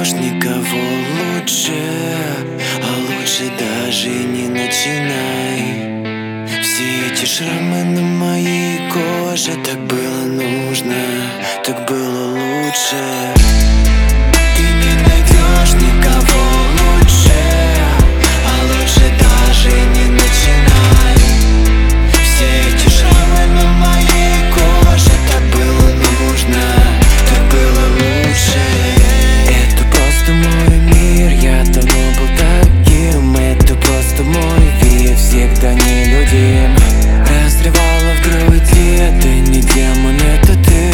найдешь никого лучше, а лучше даже не начинай. Все эти шрамы на моей коже, так было нужно, так было лучше. Ты не найдешь никого лучше, а лучше даже не начинай. Все эти шрамы на моей коже, так было нужно, так было лучше. Это просто мой мир, я давно был таким. Это просто мой вид, всегда нелюдим. Разрывала в груди, ты не демон, это ты.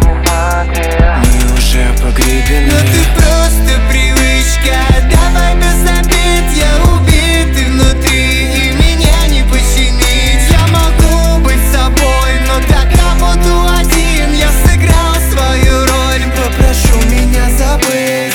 Мы уже погребены. Но ты просто привычка, давай без обид. Я убит и внутри, и меня не починить. Я могу быть собой, но тогда буду один. Я сыграл свою роль, попрошу меня забыть.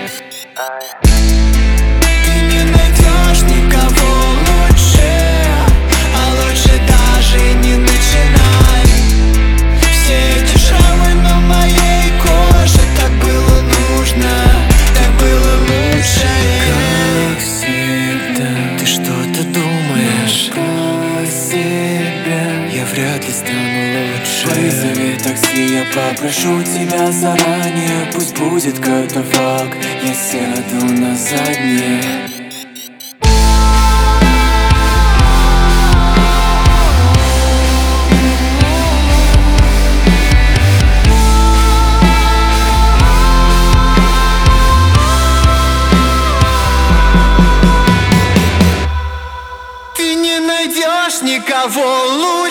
Ты не найдешь никого лучше, а лучше даже не начинай. Все эти шрамы на моей коже, так было нужно, так было лучше. Как всегда, ты что-то думаешь о себе, я вряд ли стану лучше. Вызови такси, я попрошу тебя заранее. Пусть будет катафалк, я сяду на заднее. Ты не найдешь никого лучше.